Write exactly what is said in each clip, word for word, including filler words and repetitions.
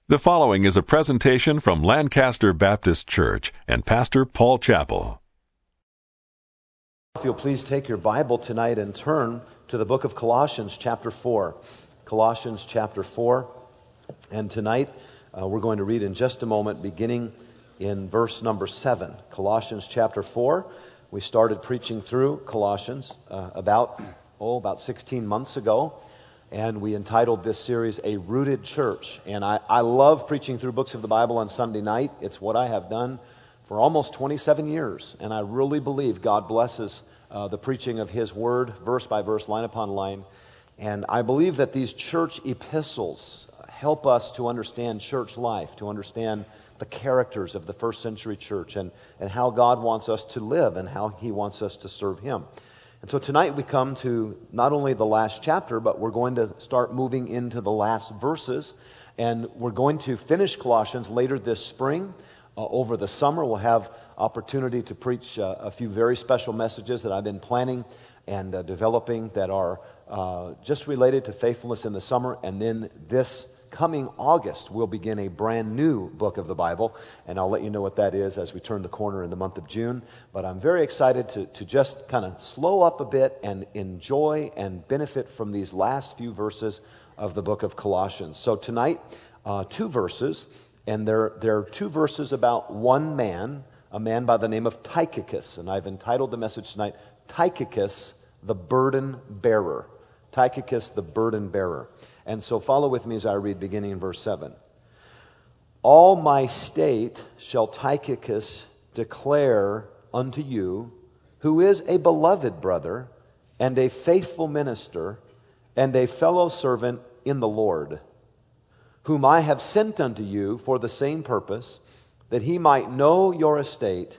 The following is a presentation from Lancaster Baptist Church and Pastor Paul Chappell. If you'll please take your Bible tonight and turn to the book of Colossians chapter four. Colossians chapter four. And tonight uh, we're going to read in just a moment beginning in verse number seven. Colossians chapter four. We started preaching through Colossians uh, about, oh, about sixteen months ago. And we entitled this series, A Rooted Church. And I, I love preaching through books of the Bible on Sunday night. It's what I have done for almost twenty-seven years. And I really believe God blesses uh, the preaching of His Word, verse by verse, line upon line. And I believe that these church epistles help us to understand church life, to understand the characters of the first century church and, and how God wants us to live and how He wants us to serve Him. And so tonight we come to not only the last chapter, but we're going to start moving into the last verses. And we're going to finish Colossians later this spring. Uh, over the summer, we'll have opportunity to preach uh, a few very special messages that I've been planning and uh, developing that are uh, just related to faithfulness in the summer. And then this coming August, we'll begin a brand new book of the Bible, and I'll let you know what that is as we turn the corner in the month of June. But I'm very excited to, to just kind of slow up a bit and enjoy and benefit from these last few verses of the book of Colossians. So tonight, uh, two verses, and there, there are two verses about one man, a man by the name of Tychicus, and I've entitled the message tonight, Tychicus, the Burden Bearer. Tychicus, the Burden Bearer. And so follow with me as I read beginning in verse seven. All my state shall Tychicus declare unto you, who is a beloved brother and a faithful minister and a fellow servant in the Lord, whom I have sent unto you for the same purpose, that he might know your estate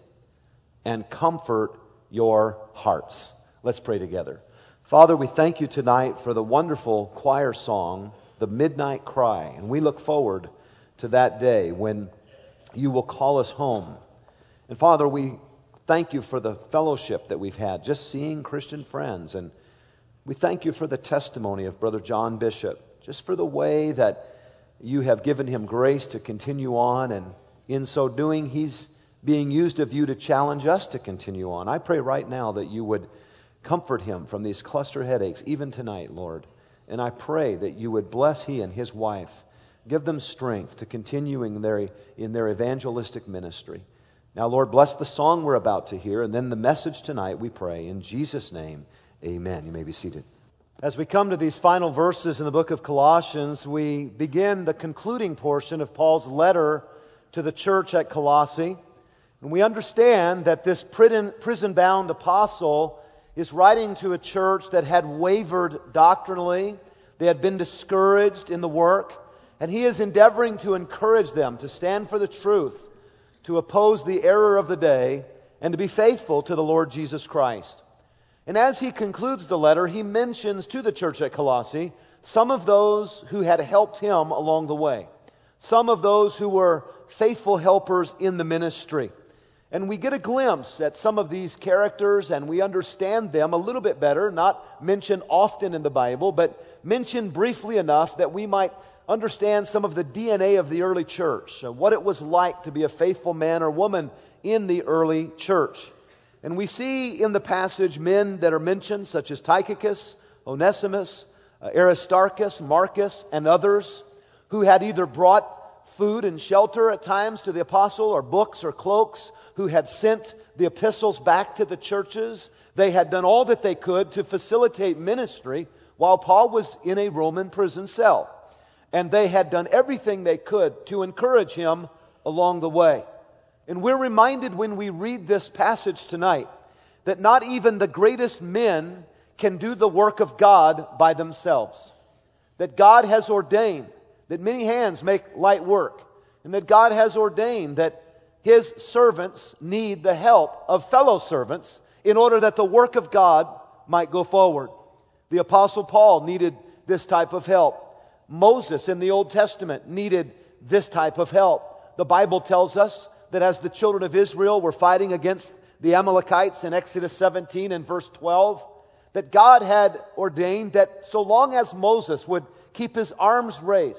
and comfort your hearts. Let's pray together. Father, we thank you tonight for the wonderful choir song, The Midnight Cry. And we look forward to that day when you will call us home. And Father, we thank you for the fellowship that we've had, just seeing Christian friends. And we thank you for the testimony of Brother John Bishop, just for the way that you have given him grace to continue on. And in so doing, he's being used of you to challenge us to continue on. I pray right now that you would comfort him from these cluster headaches, even tonight, Lord. And I pray that you would bless he and his wife. Give them strength to continuing their, in their evangelistic ministry. Now, Lord, bless the song we're about to hear, and then the message tonight, we pray. In Jesus' name, amen. You may be seated. As we come to these final verses in the book of Colossians, we begin the concluding portion of Paul's letter to the church at Colossae. And we understand that this prison-bound apostle is writing to a church that had wavered doctrinally. They had been discouraged in the work. And he is endeavoring to encourage them to stand for the truth, to oppose the error of the day, and to be faithful to the Lord Jesus Christ. And as he concludes the letter, he mentions to the church at Colossae some of those who had helped him along the way. Some of those who were faithful helpers in the ministry. And we get a glimpse at some of these characters and we understand them a little bit better, not mentioned often in the Bible, but mentioned briefly enough that we might understand some of the D N A of the early church, what it was like to be a faithful man or woman in the early church. And we see in the passage men that are mentioned, such as Tychicus, Onesimus, uh, Aristarchus, Marcus, and others, who had either brought food and shelter at times to the apostle, or books or cloaks, who had sent the epistles back to the churches. They had done all that they could to facilitate ministry while Paul was in a Roman prison cell. And they had done everything they could to encourage him along the way. And we're reminded when we read this passage tonight that not even the greatest men can do the work of God by themselves. That God has ordained that many hands make light work, and that God has ordained that His servants need the help of fellow servants in order that the work of God might go forward. The Apostle Paul needed this type of help. Moses in the Old Testament needed this type of help. The Bible tells us that as the children of Israel were fighting against the Amalekites in Exodus seventeen and verse twelve, that God had ordained that so long as Moses would keep his arms raised,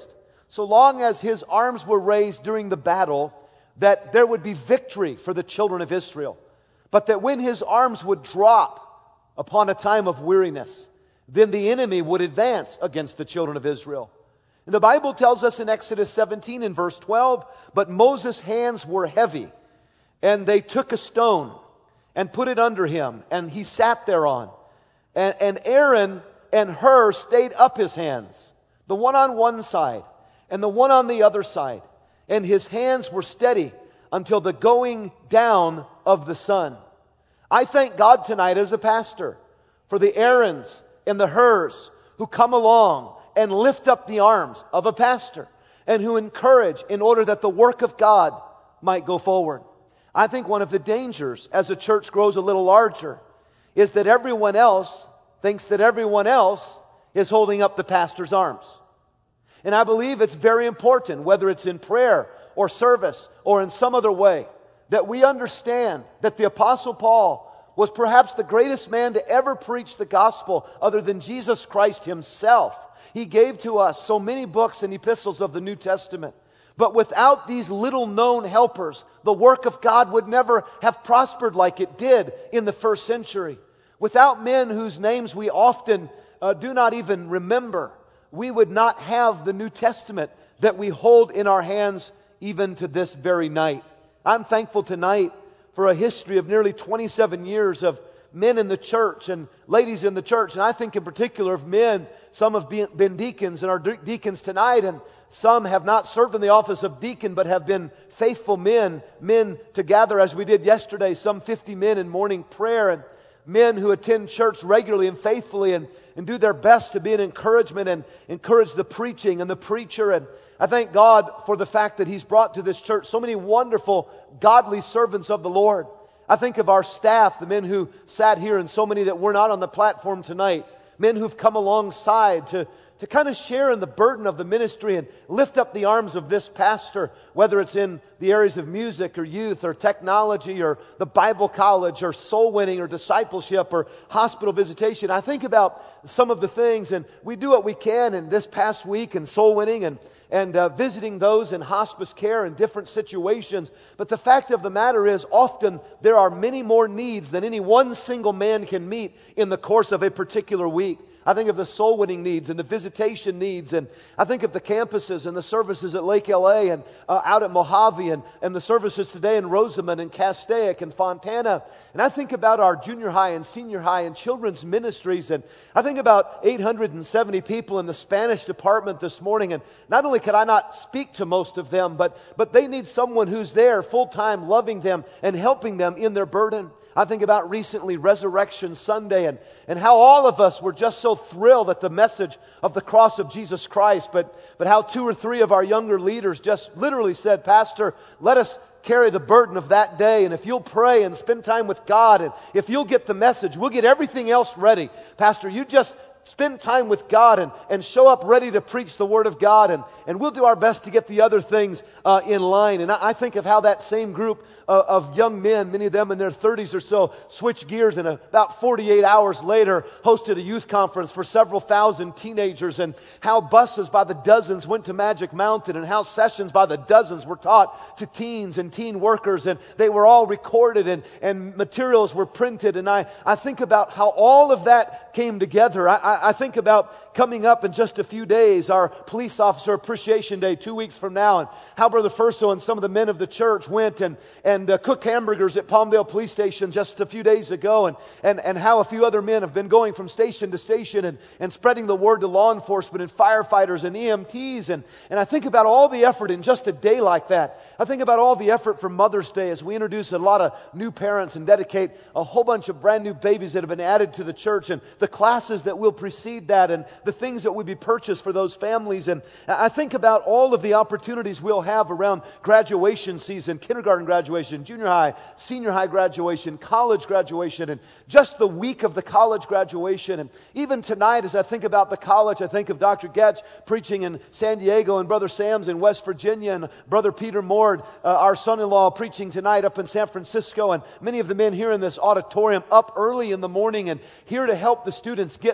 so long as his arms were raised during the battle, that there would be victory for the children of Israel. But that when his arms would drop upon a time of weariness, then the enemy would advance against the children of Israel. And the Bible tells us in Exodus seventeen in verse twelve, but Moses' hands were heavy, and they took a stone and put it under him, and he sat thereon. And, and Aaron and Hur stayed up his hands, the one on one side and the one on the other side. And his hands were steady until the going down of the sun. I thank God tonight as a pastor for the Aarons and the Hurs who come along and lift up the arms of a pastor and who encourage in order that the work of God might go forward. I think one of the dangers as a church grows a little larger is that everyone else thinks that everyone else is holding up the pastor's arms. And I believe it's very important, whether it's in prayer or service or in some other way, that we understand that the Apostle Paul was perhaps the greatest man to ever preach the gospel other than Jesus Christ himself. He gave to us so many books and epistles of the New Testament. But without these little-known helpers, the work of God would never have prospered like it did in the first century. Without men whose names we often uh, do not even remember, we would not have the New Testament that we hold in our hands even to this very night. I'm thankful tonight for a history of nearly twenty-seven years of men in the church and ladies in the church. And I think in particular of men. Some have been deacons and are deacons tonight, and some have not served in the office of deacon but have been faithful men, men to gather as we did yesterday, some fifty men in morning prayer, and men who attend church regularly and faithfully and, and do their best to be an encouragement and encourage the preaching and the preacher. And I thank God for the fact that He's brought to this church so many wonderful, godly servants of the Lord. I think of our staff, the men who sat here and so many that were not on the platform tonight, men who've come alongside to to kind of share in the burden of the ministry and lift up the arms of this pastor, whether it's in the areas of music or youth or technology or the Bible college or soul winning or discipleship or hospital visitation. I think about some of the things, and we do what we can in this past week in soul winning and and uh, visiting those in hospice care in different situations. But the fact of the matter is, often there are many more needs than any one single man can meet in the course of a particular week. I think of the soul winning needs and the visitation needs, and I think of the campuses and the services at Lake L A and uh, out at Mojave and, and the services today in Rosamond and Castaic and Fontana. And I think about our junior high and senior high and children's ministries, and I think about eight hundred seventy people in the Spanish department this morning. And not only could I not speak to most of them, but, but they need someone who's there full-time loving them and helping them in their burden. I think about recently Resurrection Sunday and, and how all of us were just so thrilled at the message of the cross of Jesus Christ, but, but how two or three of our younger leaders just literally said, Pastor, let us carry the burden of that day, and if you'll pray and spend time with God, and if you'll get the message, we'll get everything else ready. Pastor, you just spend time with God and, and show up ready to preach the Word of God, and, and we'll do our best to get the other things uh, in line. And I, I think of how that same group uh, of young men, many of them in their thirties or so, switched gears and about forty-eight hours later hosted a youth conference for several thousand teenagers, and how buses by the dozens went to Magic Mountain, and how sessions by the dozens were taught to teens and teen workers, and they were all recorded and, and materials were printed. And I, I think about how all of that came together. I, I, I think about coming up in just a few days, our Police Officer Appreciation Day, two weeks from now, and how Brother Furso and some of the men of the church went and, and uh, cooked hamburgers at Palmdale Police Station just a few days ago, and, and, and how a few other men have been going from station to station and, and spreading the word to law enforcement and firefighters and E M Ts. And, and I think about all the effort in just a day like that. I think about all the effort for Mother's Day as we introduce a lot of new parents and dedicate a whole bunch of brand new babies that have been added to the church, and the classes that will precede that, and the things that will be purchased for those families. And I think about all of the opportunities we'll have around graduation season, kindergarten graduation, junior high, senior high graduation, college graduation, and just the week of the college graduation. And even tonight, as I think about the college, I think of Doctor Getch preaching in San Diego, and Brother Sam's in West Virginia, and Brother Peter Mord, uh, our son-in-law, preaching tonight up in San Francisco, and many of the men here in this auditorium up early in the morning and here to help the students get through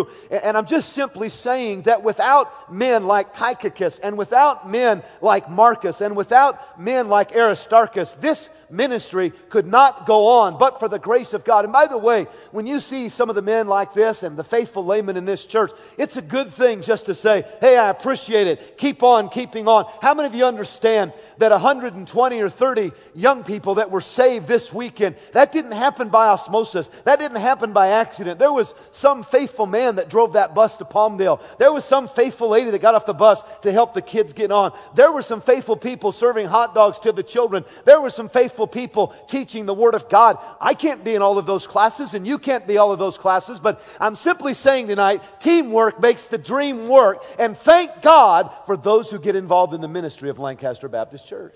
true. And I'm just simply saying that without men like Tychicus, and without men like Marcus, and without men like Aristarchus, this ministry could not go on but for the grace of God. And by the way, when you see some of the men like this and the faithful laymen in this church, it's a good thing just to say, hey, I appreciate it. Keep on keeping on. How many of you understand that one hundred twenty or thirty young people that were saved this weekend, that didn't happen by osmosis. That didn't happen by accident. There was some faithful man that drove that bus to Palmdale. There was some faithful lady that got off the bus to help the kids get on. There were some faithful people serving hot dogs to the children. There were some faithful people teaching the Word of God. I can't be in all of those classes, and you can't be all of those classes, but I'm simply saying tonight, teamwork makes the dream work, and thank God for those who get involved in the ministry of Lancaster Baptist Church.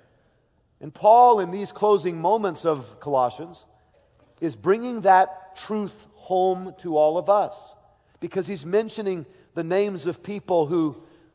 And Paul, in these closing moments of Colossians, is bringing that truth home to all of us, because he's mentioning the names of people who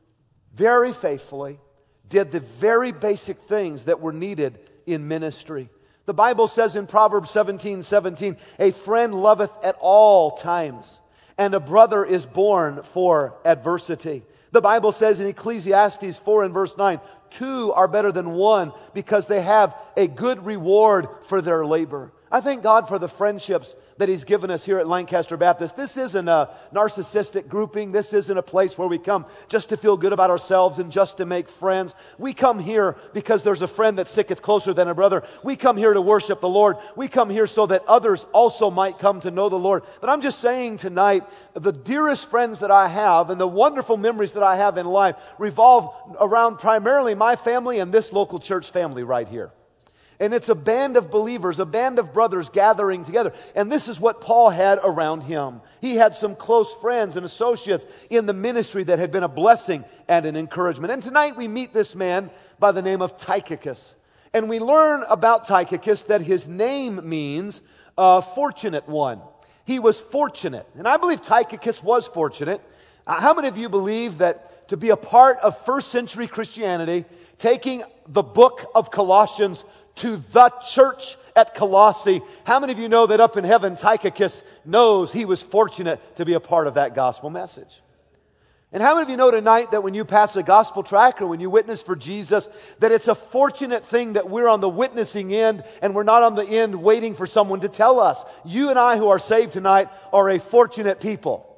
very faithfully did the very basic things that were needed in ministry. The Bible says in Proverbs seventeen seventeen, a friend loveth at all times, and a brother is born for adversity. The Bible says in Ecclesiastes four and verse nine, two are better than one because they have a good reward for their labor. I thank God for the friendships that He's given us here at Lancaster Baptist. This isn't a narcissistic grouping. This isn't a place where we come just to feel good about ourselves and just to make friends. We come here because there's a friend that sticketh closer than a brother. We come here to worship the Lord. We come here so that others also might come to know the Lord. But I'm just saying tonight, the dearest friends that I have and the wonderful memories that I have in life revolve around primarily my family and this local church family right here. And it's a band of believers, a band of brothers gathering together. And this is what Paul had around him. He had some close friends and associates in the ministry that had been a blessing and an encouragement. And tonight we meet this man by the name of Tychicus. And we learn about Tychicus that his name means uh, fortunate one. He was fortunate. And I believe Tychicus was fortunate. Uh, how many of you believe that to be a part of first century Christianity, taking the book of Colossians to the church at Colossae, how many of you know that up in heaven Tychicus knows he was fortunate to be a part of that gospel message? And how many of you know tonight that when you pass a gospel tract or when you witness for Jesus, that it's a fortunate thing that we're on the witnessing end and we're not on the end waiting for someone to tell us? You and I who are saved tonight are a fortunate people.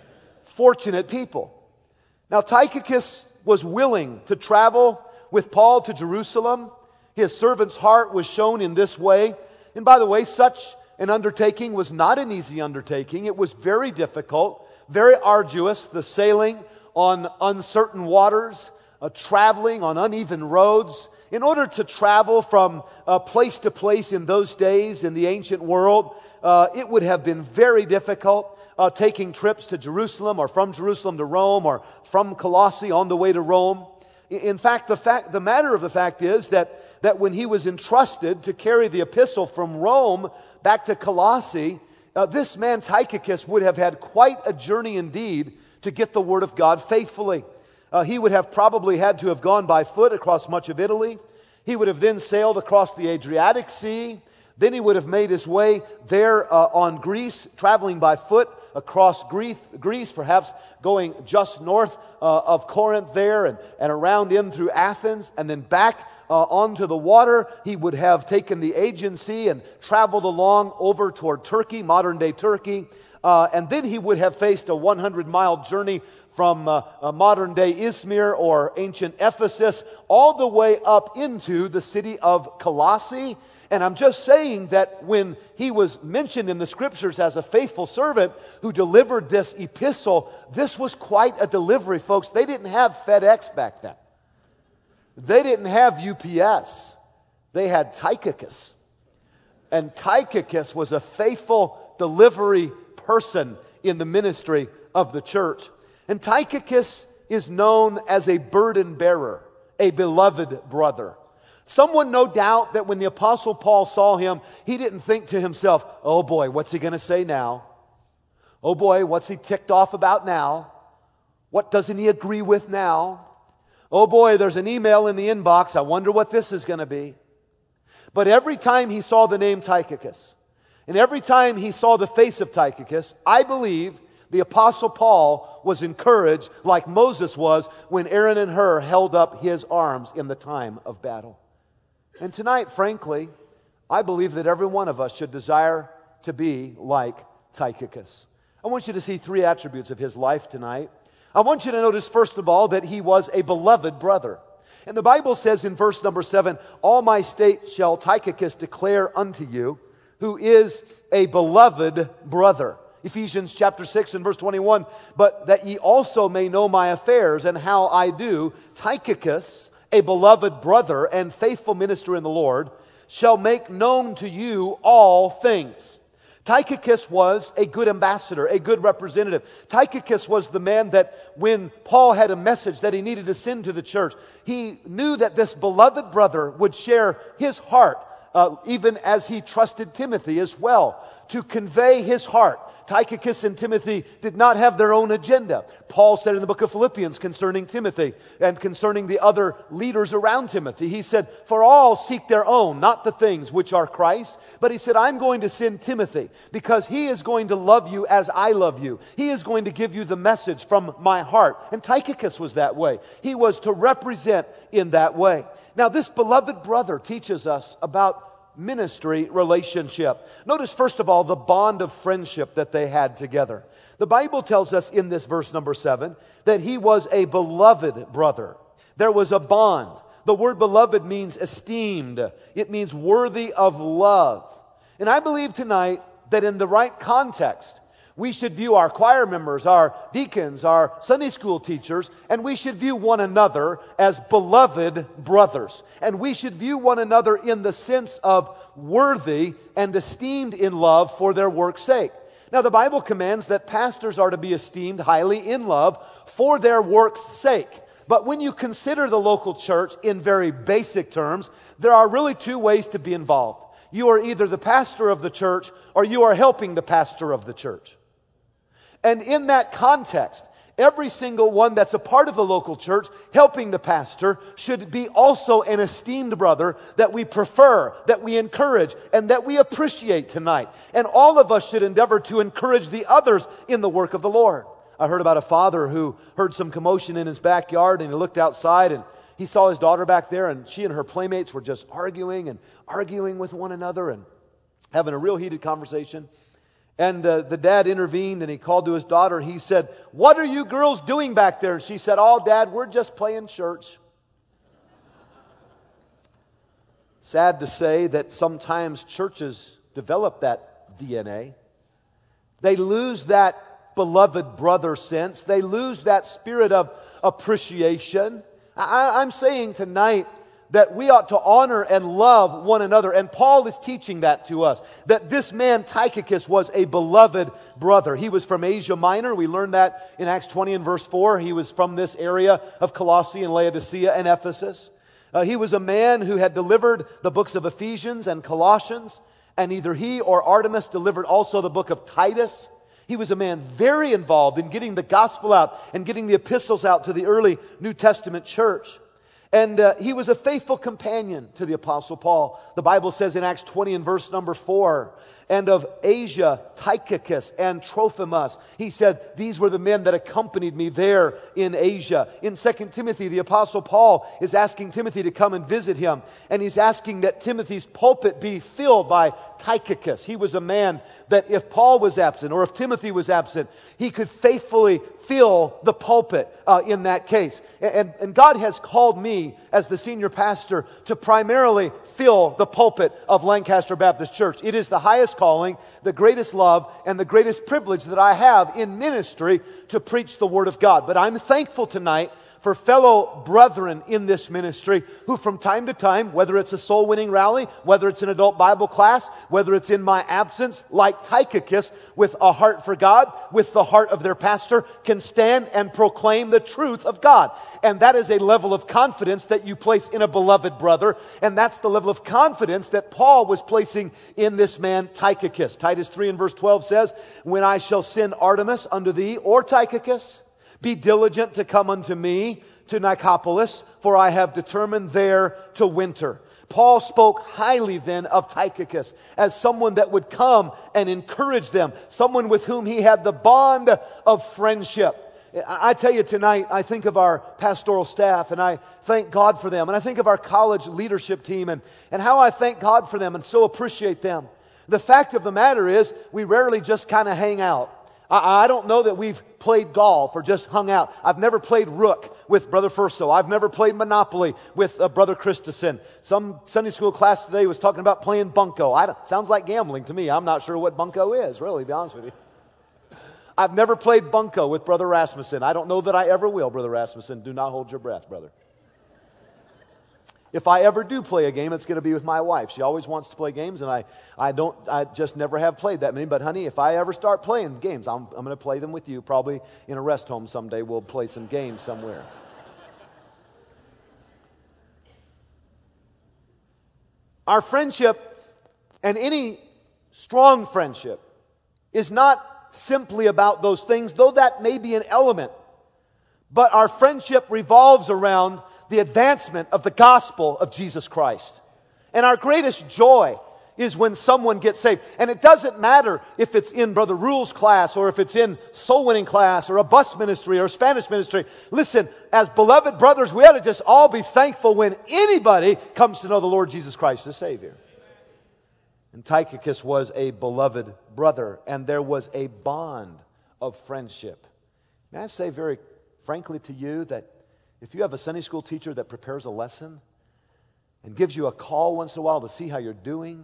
Fortunate people. Now Tychicus was willing to travel with Paul to Jerusalem. His servant's heart was shown in this way. And by the way, such an undertaking was not an easy undertaking. It was very difficult, very arduous. The sailing on uncertain waters, uh, traveling on uneven roads. In order to travel from uh, place to place in those days in the ancient world, uh, it would have been very difficult. Uh, taking trips to Jerusalem or from Jerusalem to Rome or from Colossae on the way to Rome. In fact, the fact, the matter of the fact is that that when he was entrusted to carry the epistle from Rome back to Colossae, uh, this man Tychicus would have had quite a journey indeed to get the word of God faithfully. Uh, he would have probably had to have gone by foot across much of Italy. He would have then sailed across the Adriatic Sea. Then he would have made his way there uh, on Greece, traveling by foot across Greece, Greece, perhaps going just north uh, of Corinth there and, and around in through Athens and then back Uh, onto the water. He would have taken the Aegean Sea and traveled along over toward Turkey, modern-day Turkey. Uh, and then he would have faced a hundred mile journey from uh, uh, modern-day Izmir or ancient Ephesus all the way up into the city of Colossae. And I'm just saying that when he was mentioned in the Scriptures as a faithful servant who delivered this epistle, this was quite a delivery, folks. They didn't have FedEx back then. They didn't have U P S. They had Tychicus. And Tychicus was a faithful delivery person in the ministry of the church. And Tychicus is known as a burden bearer, a beloved brother. Someone, no doubt, that when the Apostle Paul saw him, he didn't think to himself, oh boy, what's he going to say now? Oh boy, what's he ticked off about now? What doesn't he agree with now? Oh boy, there's an email in the inbox. I wonder what this is going to be. But every time he saw the name Tychicus, and every time he saw the face of Tychicus, I believe The Apostle Paul was encouraged like Moses was when Aaron and Hur held up his arms in the time of battle. And tonight, frankly, I believe that every one of us should desire to be like Tychicus. I want you to see three attributes of his life tonight. I want you to notice, first of all, that he was a beloved brother. And the Bible says in verse number seven, all my state shall Tychicus declare unto you, who is a beloved brother. Ephesians chapter six and verse twenty-one, but that ye also may know my affairs and how I do, Tychicus, a beloved brother and faithful minister in the Lord, shall make known to you all things. Tychicus was a good ambassador, a good representative. Tychicus was the man that when Paul had a message that he needed to send to the church, he knew that this beloved brother would share his heart, uh, even as he trusted Timothy as well, to convey his heart. Tychicus and Timothy did not have their own agenda. Paul said in the book of Philippians concerning Timothy and concerning the other leaders around Timothy, he said, for all seek their own, not the things which are Christ. But he said, I'm going to send Timothy because he is going to love you as I love you. He is going to give you the message from my heart. And Tychicus was that way. He was to represent in that way. Now, this beloved brother teaches us about ministry relationship. Notice, first of all, the bond of friendship that they had together. The Bible tells us in this verse number seven that he was a beloved brother. There was a bond. The word beloved means esteemed. It means worthy of love. And I believe tonight that in the right context, we should view our choir members, our deacons, our Sunday school teachers, and we should view one another as beloved brothers. And we should view one another in the sense of worthy and esteemed in love for their work's sake. Now, the Bible commands that pastors are to be esteemed highly in love for their work's sake. But when you consider the local church in very basic terms, there are really two ways to be involved. You are either the pastor of the church or you are helping the pastor of the church. And in that context, every single one that's a part of the local church helping the pastor should be also an esteemed brother that we prefer, that we encourage, and that we appreciate tonight. And all of us should endeavor to encourage the others in the work of the Lord. I heard about a father who heard some commotion in his backyard, and he looked outside and he saw his daughter back there, and she and her playmates were just arguing and arguing with one another and having a real heated conversation. And uh, the dad intervened, and he called to his daughter. He said, "What are you girls doing back there?" And she said, "Oh, Dad, we're just playing church." Sad to say that sometimes churches develop that D N A. They lose that beloved brother sense. They lose that spirit of appreciation. I, I'm saying tonight that we ought to honor and love one another. And Paul is teaching that to us, that this man Tychicus was a beloved brother. He was from Asia Minor. We learned that in Acts twenty and verse four. He was from this area of Colossae and Laodicea and Ephesus. Uh, he was a man who had delivered the books of Ephesians and Colossians, and either he or Artemas delivered also the book of Titus. He was a man very involved in getting the gospel out and getting the epistles out to the early New Testament church. And uh, he was a faithful companion to the Apostle Paul. The Bible says in Acts twenty and verse number four, and of Asia, Tychicus and Trophimus. He said, these were the men that accompanied me there in Asia. In Second Timothy, the Apostle Paul is asking Timothy to come and visit him. And he's asking that Timothy's pulpit be filled by Tychicus. He was a man that if Paul was absent or if Timothy was absent, he could faithfully fill the pulpit uh, in that case. And, and God has called me as the senior pastor to primarily fill the pulpit of Lancaster Baptist Church. It is the highest calling, the greatest love, and the greatest privilege that I have in ministry to preach the Word of God. But I'm thankful tonight for fellow brethren in this ministry who from time to time, whether it's a soul-winning rally, whether it's an adult Bible class, whether it's in my absence, like Tychicus, with a heart for God, with the heart of their pastor, can stand and proclaim the truth of God. And that is a level of confidence that you place in a beloved brother, and that's the level of confidence that Paul was placing in this man Tychicus. Titus three and verse twelve says, when I shall send Artemas unto thee, or Tychicus, be diligent to come unto me to Nicopolis, for I have determined there to winter. Paul spoke highly then of Tychicus as someone that would come and encourage them, someone with whom he had the bond of friendship. I tell you tonight, I think of our pastoral staff, and I thank God for them. And I think of our college leadership team, and, and how I thank God for them and so appreciate them. The fact of the matter is, we rarely just kind of hang out. I, I don't know that we've played golf or just hung out. I've never played rook with Brother Furso. I've never played Monopoly with uh, Brother Christensen. Some Sunday school class today was talking about playing bunco. I don't, sounds like gambling to me. I'm not sure what bunco is, really, to be honest with you. I've never played bunco with Brother Rasmussen. I don't know that I ever will, Brother Rasmussen. Do not hold your breath, brother. If I ever do play a game, it's going to be with my wife. She always wants to play games, and I, I don't, I just never have played that many. But honey, if I ever start playing games, I'm, I'm going to play them with you. Probably in a rest home someday, we'll play some games somewhere. Our friendship, and any strong friendship, is not simply about those things, though that may be an element. But our friendship revolves around the advancement of the gospel of Jesus Christ. And our greatest joy is when someone gets saved. And it doesn't matter if it's in Brother Rule's class, or if it's in soul winning class, or a bus ministry, or a Spanish ministry. Listen, as beloved brothers, we ought to just all be thankful when anybody comes to know the Lord Jesus Christ as Savior. And Tychicus was a beloved brother, and there was a bond of friendship. May I say very frankly to you that if you have a Sunday school teacher that prepares a lesson and gives you a call once in a while to see how you're doing,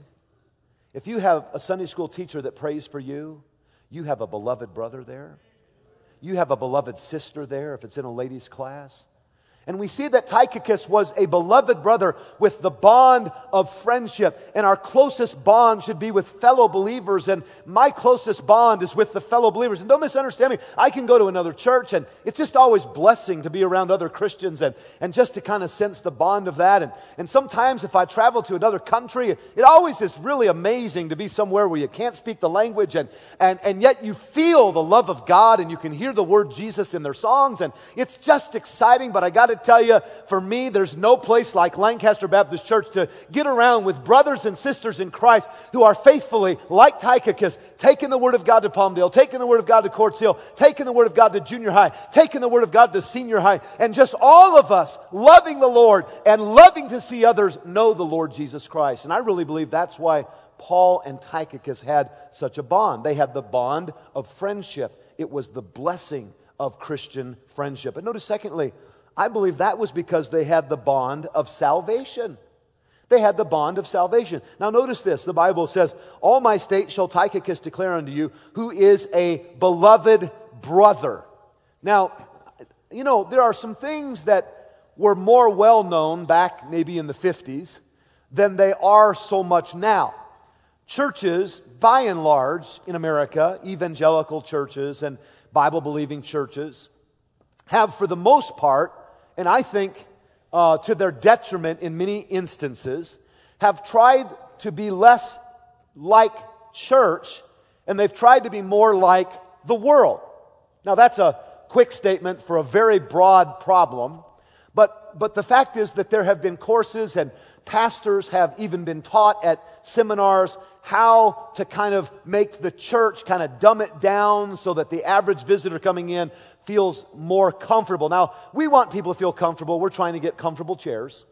if you have a Sunday school teacher that prays for you, you have a beloved brother there. You have a beloved sister there if it's in a ladies' class. And we see that Tychicus was a beloved brother with the bond of friendship. And our closest bond should be with fellow believers. And my closest bond is with the fellow believers. And don't misunderstand me. I can go to another church, and it's just always blessing to be around other Christians and, and just to kind of sense the bond of that. And, and sometimes if I travel to another country, it always is really amazing to be somewhere where you can't speak the language, and, and, and yet you feel the love of God, and you can hear the word Jesus in their songs. And it's just exciting, but I got to tell you, for me, there's no place like Lancaster Baptist Church to get around with brothers and sisters in Christ who are faithfully, like Tychicus, taking the Word of God to Palmdale, taking the Word of God to Quartz Hill, taking the Word of God to junior high, taking the Word of God to senior high, and just all of us loving the Lord and loving to see others know the Lord Jesus Christ. And I really believe that's why Paul and Tychicus had such a bond. They had the bond of friendship. It was the blessing of Christian friendship. And notice, secondly, I believe that was because they had the bond of salvation. They had the bond of salvation. Now notice this. The Bible says, "All my state shall Tychicus declare unto you, who is a beloved brother." Now, you know, there are some things that were more well known back maybe in the fifties than they are so much now. Churches, by and large, in America, evangelical churches and Bible-believing churches, have for the most part, and I think uh, to their detriment in many instances, have tried to be less like church, and they've tried to be more like the world. Now that's a quick statement for a very broad problem, but, but the fact is that there have been courses, and pastors have even been taught at seminars how to kind of make the church kind of dumb it down so that the average visitor coming in feels more comfortable. Now, we want people to feel comfortable. We're trying to get comfortable chairs.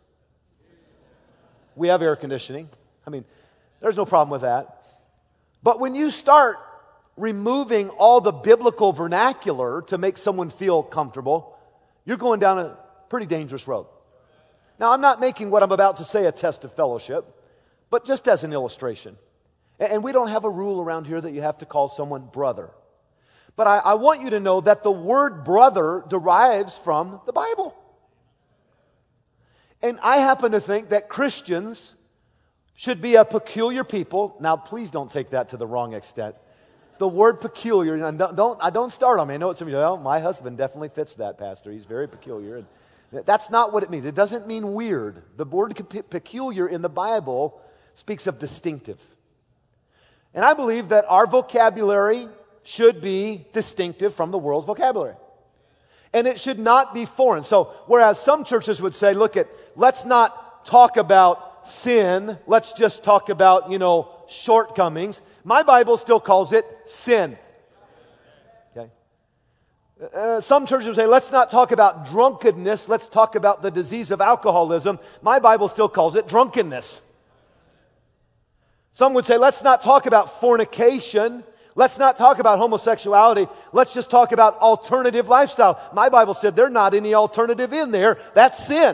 We have air conditioning. I mean, there's no problem with that. But when you start removing all the biblical vernacular to make someone feel comfortable, you're going down a pretty dangerous road. Now, I'm not making what I'm about to say a test of fellowship, but just as an illustration. And we don't have a rule around here that you have to call someone brother. But I, I want you to know that the word brother derives from the Bible. And I happen to think that Christians should be a peculiar people. Now, please don't take that to the wrong extent. The word peculiar, and don't, don't, I don't start on me. I know it's some of you, well, my husband definitely fits that, Pastor. He's very peculiar. And that's not what it means. It doesn't mean weird. The word peculiar in the Bible speaks of distinctive. And I believe that our vocabulary should be distinctive from the world's vocabulary. And it should not be foreign. So, whereas some churches would say, look, at, let's not talk about about sin. Let's just talk about, you know, shortcomings. My Bible still calls it sin. Okay. Uh, some churches would say, let's not talk about drunkenness. Let's talk about the disease of alcoholism. My Bible still calls it drunkenness. Some would say, let's not talk about fornication. Let's not talk about homosexuality. Let's just talk about alternative lifestyle. My Bible said there's not any alternative in there. That's sin.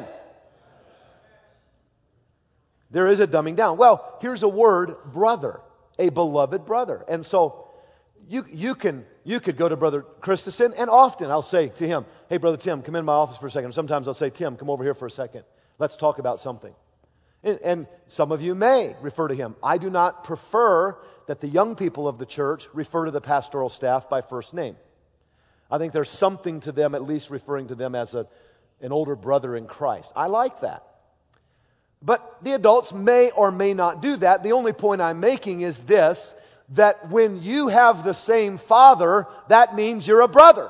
There is a dumbing down. Well, here's a word, brother, a beloved brother. And so you you can you could go to Brother Christensen, and often I'll say to him, hey, Brother Tim, come in my office for a second. Sometimes I'll say, Tim, come over here for a second. Let's talk about something. And, and some of you may refer to him. I do not prefer that the young people of the church refer to the pastoral staff by first name. I think there's something to them, at least referring to them as a, an older brother in Christ. I like that. But the adults may or may not do that. The only point I'm making is this, that when you have the same father, that means you're a brother.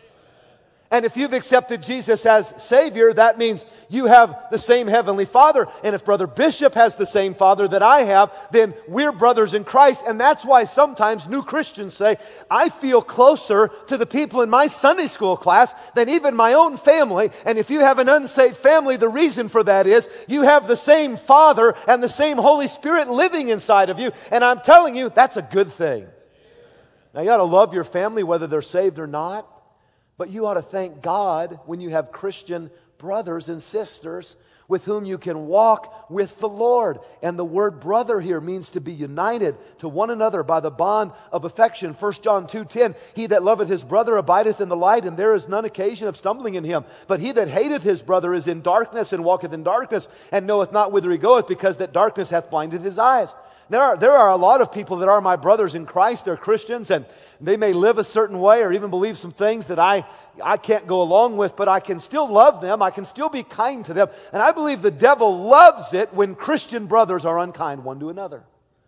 And if you've accepted Jesus as Savior, that means you have the same Heavenly Father. And if Brother Bishop has the same Father that I have, then we're brothers in Christ. And that's why sometimes new Christians say, I feel closer to the people in my Sunday school class than even my own family. And if you have an unsaved family, the reason for that is you have the same Father and the same Holy Spirit living inside of you. And I'm telling you, that's a good thing. Now, you ought to love your family whether they're saved or not. But you ought to thank God when you have Christian brothers and sisters with whom you can walk with the Lord. And the word brother here means to be united to one another by the bond of affection. First John two ten, he that loveth his brother abideth in the light, and there is none occasion of stumbling in him. But he that hateth his brother is in darkness, and walketh in darkness, and knoweth not whither he goeth, because that darkness hath blinded his eyes. There are, there are a lot of people that are my brothers in Christ. They're Christians, and they may live a certain way or even believe some things that I, I can't go along with, but I can still love them. I can still be kind to them. And I believe the devil loves it when Christian brothers are unkind one to another,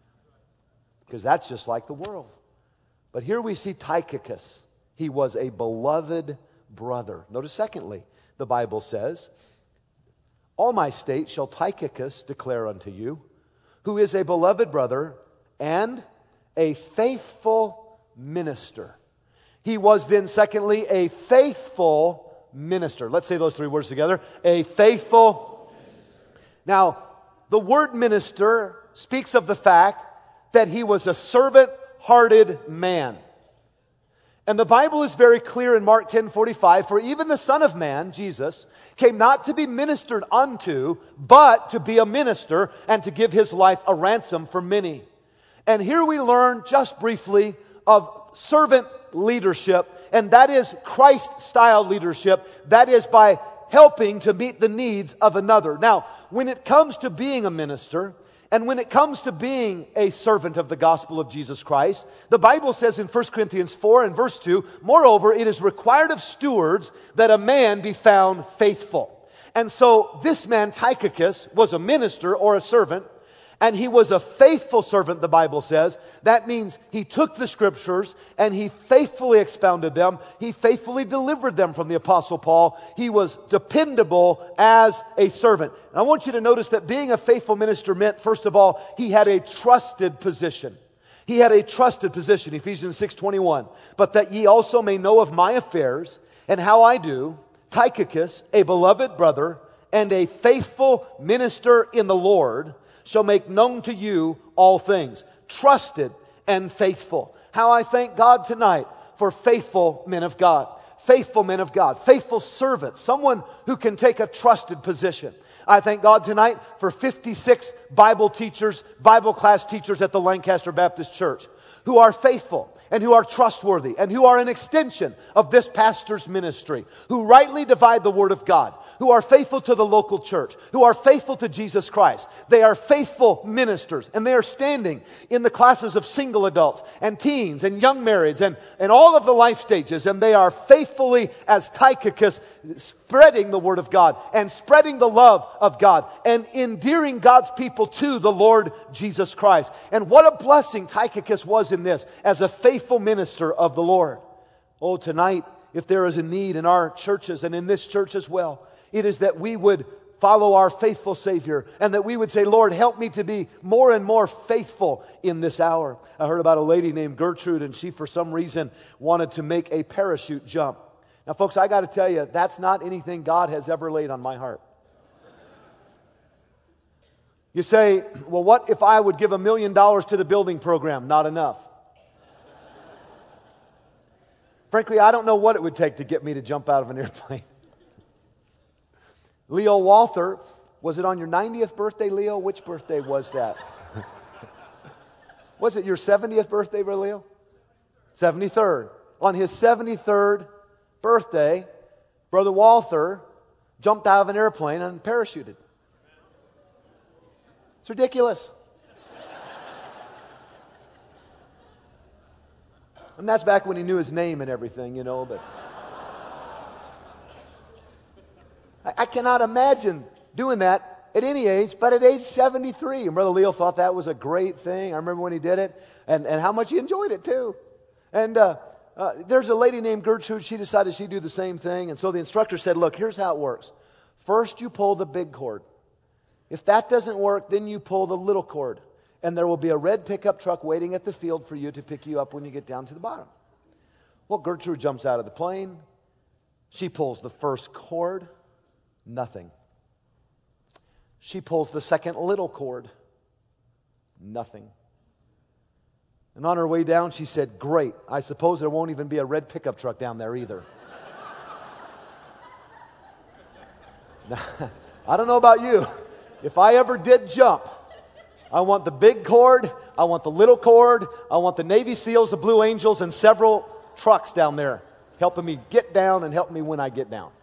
because that's just like the world. But here we see Tychicus. He was a beloved brother. Notice secondly, the Bible says, all my state shall Tychicus declare unto you, who is a beloved brother and a faithful minister. He was then, secondly, a faithful minister. Let's say those three words together. A faithful minister. Now, the word minister speaks of the fact that he was a servant-hearted man. And the Bible is very clear in Mark ten forty-five, for even the Son of Man, Jesus, came not to be ministered unto, but to be a minister and to give his life a ransom for many. And here we learn just briefly of servant leadership, and that is Christ-style leadership. That is by helping to meet the needs of another. Now, when it comes to being a minister, and when it comes to being a servant of the gospel of Jesus Christ, the Bible says in First Corinthians four and verse two, moreover, it is required of stewards that a man be found faithful. And so this man, Tychicus, was a minister or a servant, and he was a faithful servant, the Bible says. That means he took the scriptures and he faithfully expounded them. He faithfully delivered them from the Apostle Paul. He was dependable as a servant. And I want you to notice that being a faithful minister meant, first of all, he had a trusted position. He had a trusted position, Ephesians six twenty-one. But that ye also may know of my affairs and how I do, Tychicus, a beloved brother and a faithful minister in the Lord, shall make known to you all things. Trusted and faithful. How I thank God tonight for faithful men of God. Faithful men of God. Faithful servants. Someone who can take a trusted position. I thank God tonight for fifty-six Bible teachers, Bible class teachers at the Lancaster Baptist Church who are faithful and who are trustworthy and who are an extension of this pastor's ministry, who rightly divide the Word of God, who are faithful to the local church, who are faithful to Jesus Christ. They are faithful ministers, and they are standing in the classes of single adults and teens and young marrieds and, and all of the life stages, and they are faithfully, as Tychicus, spreading the Word of God and spreading the love of God and endearing God's people to the Lord Jesus Christ. And what a blessing Tychicus was in this as a faithful minister of the Lord. Oh, tonight, if there is a need in our churches and in this church as well, it is that we would follow our faithful Savior, and that we would say, Lord, help me to be more and more faithful in this hour. I heard about a lady named Gertrude, and she, for some reason, wanted to make a parachute jump. Now, folks, I got to tell you, that's not anything God has ever laid on my heart. You say, well, what if I would give a million dollars to the building program? Not enough. Frankly, I don't know what it would take to get me to jump out of an airplane. Leo Walther, was it on your ninetieth birthday, Leo? Which birthday was that? Was it your seventieth birthday, Brother Leo? seventy-third. On his seventy-third birthday, Brother Walther jumped out of an airplane and parachuted. It's ridiculous. And that's back when he knew his name and everything, you know, but I, I cannot imagine doing that at any age, but at age seventy-three. And Brother Leo thought that was a great thing. I remember when he did it, and, and how much he enjoyed it too. And uh, uh, there's a lady named Gertrude. She decided she'd do the same thing. And so the instructor said, look, here's how it works. First, you pull the big cord. If that doesn't work, then you pull the little cord. And there will be a red pickup truck waiting at the field for you to pick you up when you get down to the bottom. Well, Gertrude jumps out of the plane. She pulls the first cord. Nothing. She pulls the second little cord. Nothing. And on her way down, she said, great. I suppose there won't even be a red pickup truck down there either. Now, I don't know about you. If I ever did jump, I want the big cord, I want the little cord, I want the Navy SEALs, the Blue Angels, and several trucks down there helping me get down and helping me when I get down.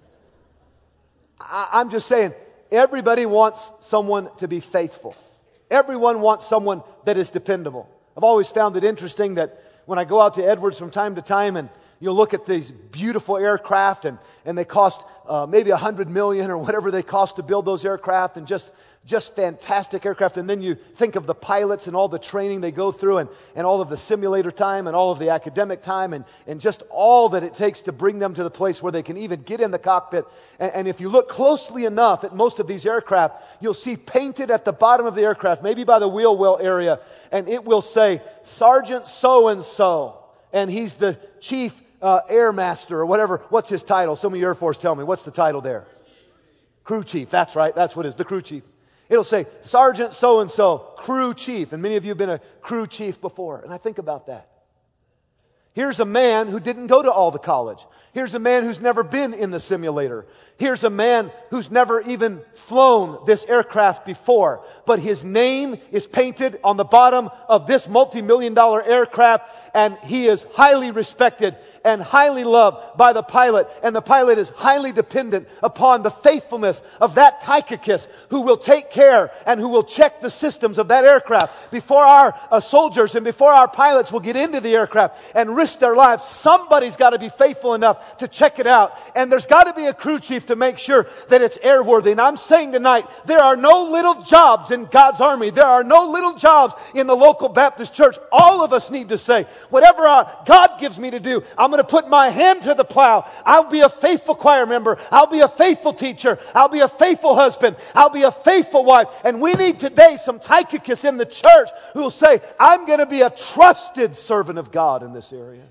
I, I'm just saying, everybody wants someone to be faithful. Everyone wants someone that is dependable. I've always found it interesting that when I go out to Edwards from time to time and you'll look at these beautiful aircraft and, and they cost uh, maybe a hundred million or whatever they cost to build those aircraft, and just, just fantastic aircraft. And then you think of the pilots and all the training they go through, and, and all of the simulator time and all of the academic time, and, and just all that it takes to bring them to the place where they can even get in the cockpit. And, and if you look closely enough at most of these aircraft, you'll see painted at the bottom of the aircraft, maybe by the wheel well area, and it will say, Sergeant so-and-so, and he's the chief Uh, Air Master or whatever. What's his title? Some of you Air Force tell me. What's the title there? Crew Chief. That's right. That's what it is. The Crew Chief. It'll say Sergeant so-and-so, Crew Chief. And many of you have been a Crew Chief before. And I think about that. Here's a man who didn't go to all the college. Here's a man who's never been in the simulator. Here's a man who's never even flown this aircraft before. But his name is painted on the bottom of this multi-million dollar aircraft, and he is highly respected and highly loved by the pilot. And the pilot is highly dependent upon the faithfulness of that Tychicus, who will take care and who will check the systems of that aircraft before our uh, soldiers and before our pilots will get into the aircraft and risk their lives. Somebody's got to be faithful enough to check it out. And there's got to be a crew chief to make sure that it's airworthy. And I'm saying tonight, there are no little jobs in God's army. There are no little jobs in the local Baptist church. All of us need to say, whatever our God gives me to do, I'm going to put my hand to the plow. I'll be a faithful choir member. I'll be a faithful teacher. I'll be a faithful husband. I'll be a faithful wife. And we need today some Tychicus in the church who will say, I'm going to be a trusted servant of God in this area.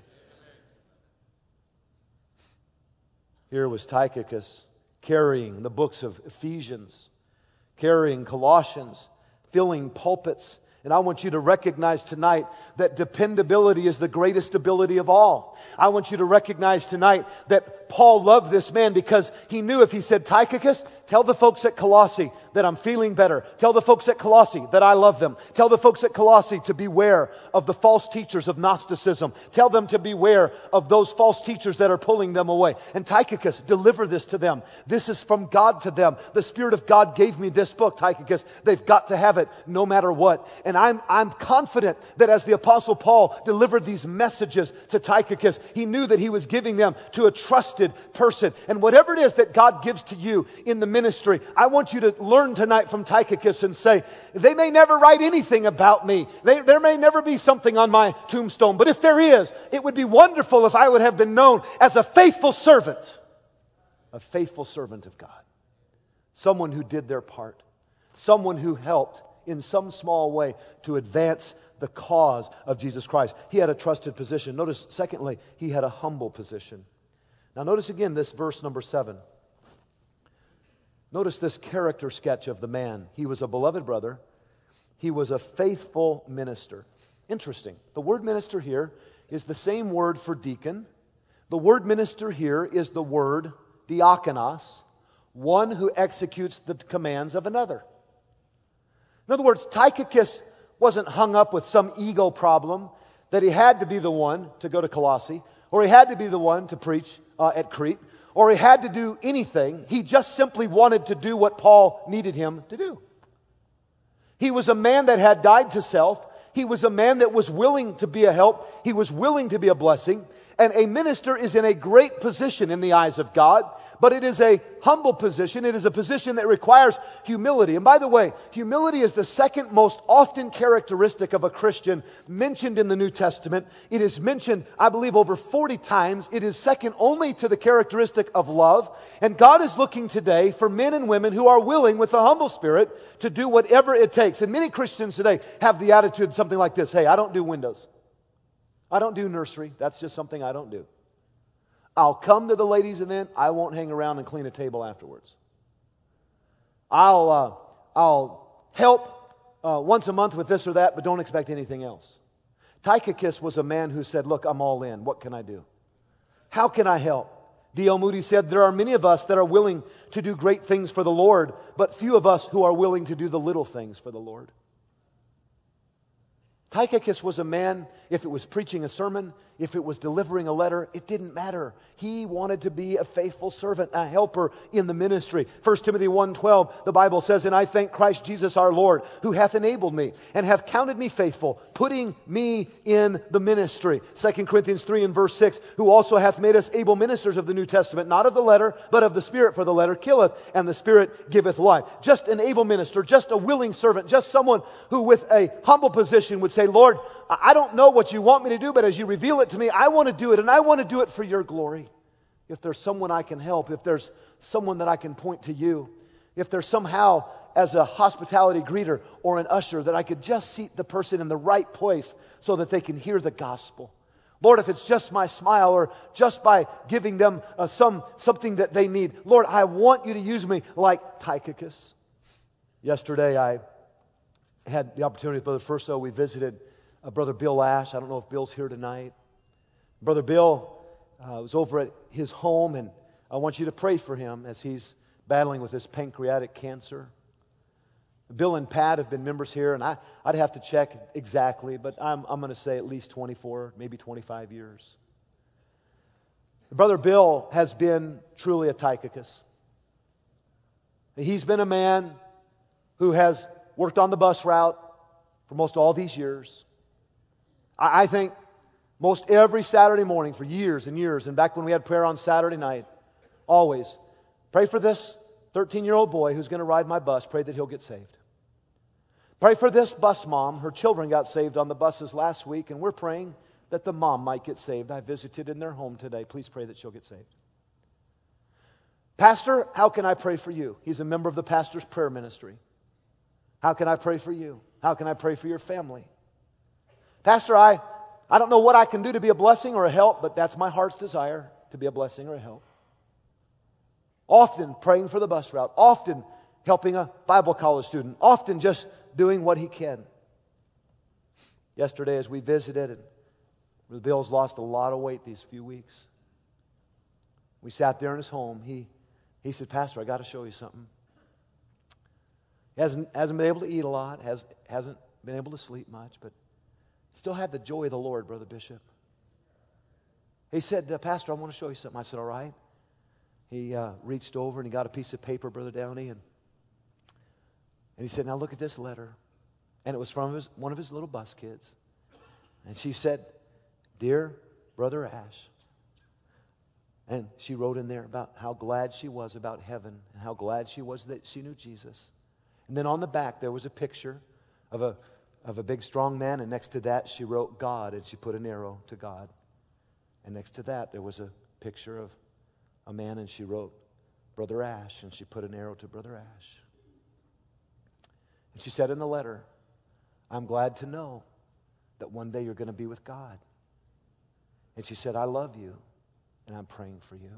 Here was Tychicus carrying the books of Ephesians, carrying Colossians, filling pulpits. And I want you to recognize tonight that dependability is the greatest ability of all. I want you to recognize tonight that Paul loved this man because he knew if he said, Tychicus, tell the folks at Colossae that I'm feeling better. Tell the folks at Colossae that I love them. Tell the folks at Colossae to beware of the false teachers of Gnosticism. Tell them to beware of those false teachers that are pulling them away. And Tychicus, deliver this to them. This is from God to them. The Spirit of God gave me this book, Tychicus. They've got to have it no matter what. And I'm, I'm confident that as the Apostle Paul delivered these messages to Tychicus, he knew that he was giving them to a trusted person. And whatever it is that God gives to you in the ministry, I want you to learn tonight from Tychicus and say, they may never write anything about me. They, there may never be something on my tombstone. But if there is, it would be wonderful if I would have been known as a faithful servant. A faithful servant of God. someone who did their part, someone who helped in some small way to advance the cause of Jesus Christ. He had a trusted position. Notice, secondly, he had a humble position. Now notice again this verse number seven. Notice this character sketch of the man. He was a beloved brother. He was a faithful minister. Interesting. The word minister here is the same word for deacon. The word minister here is the word diakonos, one who executes the commands of another. In other words, Tychicus wasn't hung up with some ego problem that he had to be the one to go to Colossae, or he had to be the one to preach uh, at Crete, or he had to do anything. He just simply wanted to do what Paul needed him to do. He was a man that had died to self. He was a man that was willing to be a help. He was willing to be a blessing. And a minister is in a great position in the eyes of God, but it is a humble position. It is a position that requires humility. And by the way, humility is the second most often characteristic of a Christian mentioned in the New Testament. It is mentioned, I believe, over forty times. It is second only to the characteristic of love. And God is looking today for men and women who are willing, with a humble spirit, to do whatever it takes. And many Christians today have the attitude something like this: hey, I don't do windows. I don't do nursery. That's just something I don't do. I'll come to the ladies' event. I won't hang around and clean a table afterwards. I'll, uh, I'll help uh, once a month with this or that, but don't expect anything else. Tychicus was a man who said, look, I'm all in. What can I do? How can I help? D L Moody said, there are many of us that are willing to do great things for the Lord, but few of us who are willing to do the little things for the Lord. Tychicus was a man, if it was preaching a sermon, if it was delivering a letter, it didn't matter. He wanted to be a faithful servant, a helper in the ministry. First Timothy one twelve, the Bible says, and I thank Christ Jesus our Lord, who hath enabled me and hath counted me faithful, putting me in the ministry. Second Corinthians three and verse six, who also hath made us able ministers of the New Testament, not of the letter, but of the Spirit, for the letter killeth, and the Spirit giveth life. Just an able minister, just a willing servant, just someone who with a humble position would say, Lord, I don't know what you want me to do, but as you reveal it to me, I want to do it, and I want to do it for your glory. If there's someone I can help, if there's someone that I can point to you, if there's somehow as a hospitality greeter or an usher that I could just seat the person in the right place so that they can hear the gospel. Lord, if it's just my smile or just by giving them uh, some something that they need, Lord, I want you to use me like Tychicus. Yesterday, I had the opportunity with Brother Furso. We visited uh, Brother Bill Ash. I don't know if Bill's here tonight. Brother Bill uh, was over at his home, and I want you to pray for him as he's battling with this pancreatic cancer. Bill and Pat have been members here, and I, I'd have to check exactly, but I'm, I'm going to say at least twenty-four, maybe twenty-five years. Brother Bill has been truly a Tychicus. He's been a man who has worked on the bus route for most all these years. I, I think most every Saturday morning for years and years, and back when we had prayer on Saturday night, always, pray for this thirteen-year-old boy who's going to ride my bus. Pray that he'll get saved. Pray for this bus mom. Her children got saved on the buses last week, and we're praying that the mom might get saved. I visited in their home today. Please pray that she'll get saved. Pastor, how can I pray for you? He's a member of the pastor's prayer ministry. How can I pray for you? How can I pray for your family? Pastor, I, I don't know what I can do to be a blessing or a help, but that's my heart's desire, to be a blessing or a help. Often praying for the bus route, often helping a Bible college student, often just doing what he can. Yesterday as we visited, and Bill's lost a lot of weight these few weeks. We sat there in his home. He, he said, Pastor, I got to show you something. He hasn't, hasn't been able to eat a lot, has, hasn't been able to sleep much, but still had the joy of the Lord, Brother Bishop. He said, Pastor, I want to show you something. I said, all right. He uh, reached over and he got a piece of paper, Brother Downey, and, and he said, now look at this letter. And it was from his, one of his little bus kids. And she said, Dear Brother Ash. And she wrote in there about how glad she was about heaven and how glad she was that she knew Jesus. And then on the back there was a picture of a, of a big strong man, and next to that she wrote God, and she put an arrow to God. And next to that there was a picture of a man, and she wrote Brother Ash. And she put an arrow to Brother Ash. And she said in the letter, I'm glad to know that one day you're going to be with God. And she said, I love you, and I'm praying for you.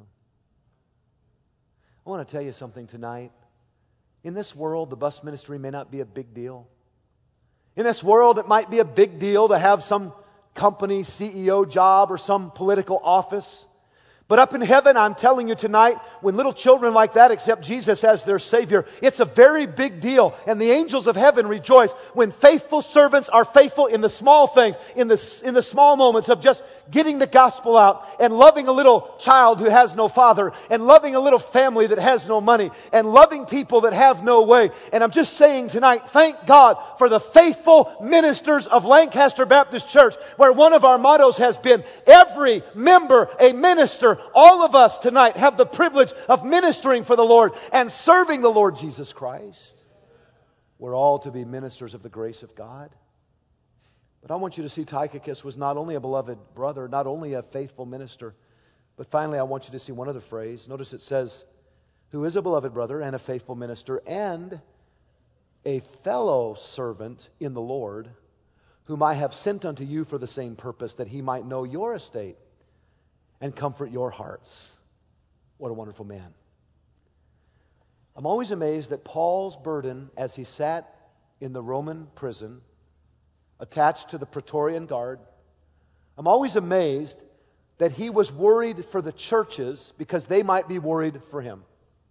I want to tell you something tonight. In this world, the bus ministry may not be a big deal. In this world, it might be a big deal to have some company C E O job or some political office. But up in heaven, I'm telling you tonight, when little children like that accept Jesus as their Savior, it's a very big deal. And the angels of heaven rejoice when faithful servants are faithful in the small things, in the, in the small moments of just getting the gospel out and loving a little child who has no father and loving a little family that has no money and loving people that have no way. And I'm just saying tonight, thank God for the faithful ministers of Lancaster Baptist Church, where one of our mottos has been, every member a minister. All of us tonight have the privilege of ministering for the Lord and serving the Lord Jesus Christ. We're all to be ministers of the grace of God. But I want you to see Tychicus was not only a beloved brother, not only a faithful minister, but finally I want you to see one other phrase. Notice it says, who is a beloved brother and a faithful minister and a fellow servant in the Lord, whom I have sent unto you for the same purpose, that he might know your estate and comfort your hearts. What a wonderful man. I'm always amazed that Paul's burden as he sat in the Roman prison, attached to the Praetorian Guard, I'm always amazed that he was worried for the churches because they might be worried for him.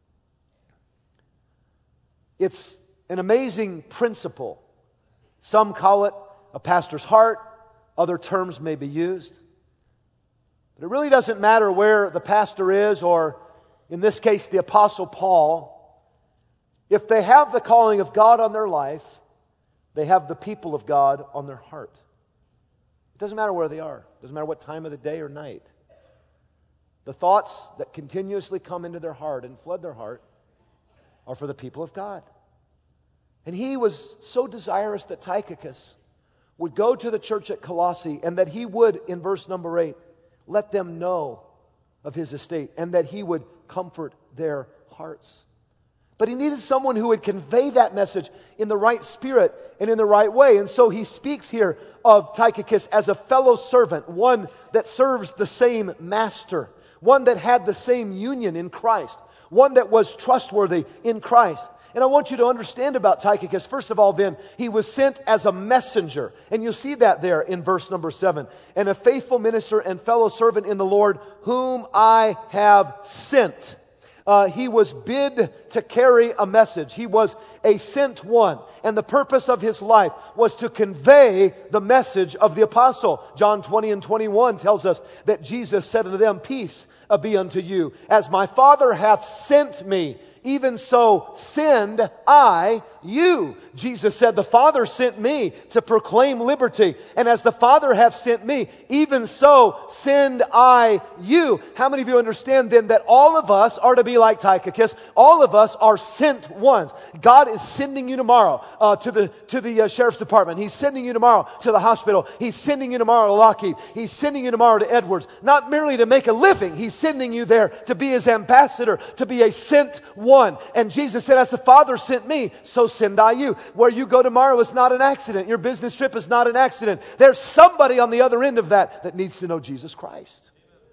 It's an amazing principle. Some call it a pastor's heart, other terms may be used. But it really doesn't matter where the pastor is, or in this case, the Apostle Paul. If they have the calling of God on their life, they have the people of God on their heart. It doesn't matter where they are. It doesn't matter what time of the day or night. The thoughts that continuously come into their heart and flood their heart are for the people of God. And he was so desirous that Tychicus would go to the church at Colossae, and that he would, in verse number eight, let them know of his estate, and that he would comfort their hearts. But he needed someone who would convey that message in the right spirit and in the right way. And so he speaks here of Tychicus as a fellow servant, one that serves the same master, one that had the same union in Christ, one that was trustworthy in Christ. And I want you to understand about Tychicus. First of all, then, he was sent as a messenger. And you'll see that there in verse number seven. And a faithful minister and fellow servant in the Lord, whom I have sent. Uh, he was bid to carry a message. He was a sent one. And the purpose of his life was to convey the message of the apostle. John twenty and twenty-one tells us that Jesus said unto them, peace be unto you. As my Father hath sent me, even so send I you. Jesus said, the Father sent me to proclaim liberty. And as the Father hath sent me, even so send I you. How many of you understand then that all of us are to be like Tychicus? All of us are sent ones. God is sending you tomorrow uh, to the, to the uh, sheriff's department. He's sending you tomorrow to the hospital. He's sending you tomorrow to Lockheed. He's sending you tomorrow to Edwards. Not merely to make a living. He's sending you there to be his ambassador, to be a sent one. And Jesus said, as the Father sent me, so send I you. Where you go tomorrow is not an accident. Your business trip is not an accident. There's somebody on the other end of that that needs to know Jesus Christ.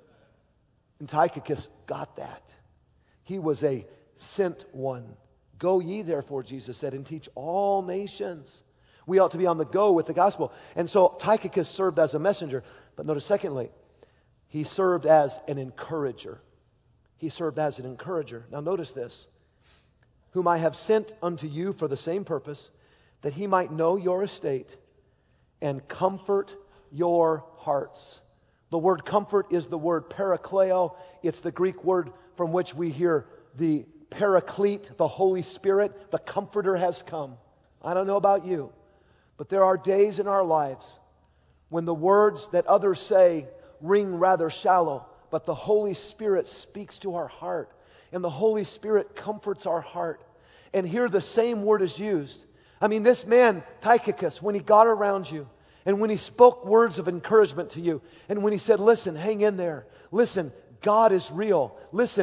And Tychicus got that. He was a sent one. Go ye therefore, Jesus said, and teach all nations. We ought to be on the go with the gospel. And so Tychicus served as a messenger. But notice secondly, he served as an encourager. He served as an encourager. Now notice this. Whom I have sent unto you for the same purpose, that he might know your estate and comfort your hearts. The word comfort is the word parakleo. It's the Greek word from which we hear the paraclete, the Holy Spirit. The comforter has come. I don't know about you, but there are days in our lives when the words that others say ring rather shallow, but the Holy Spirit speaks to our heart. And the Holy Spirit comforts our heart. And here the same word is used. I mean, this man, Tychicus, when he got around you, and when he spoke words of encouragement to you, and when he said, listen, hang in there. Listen, God is real. Listen,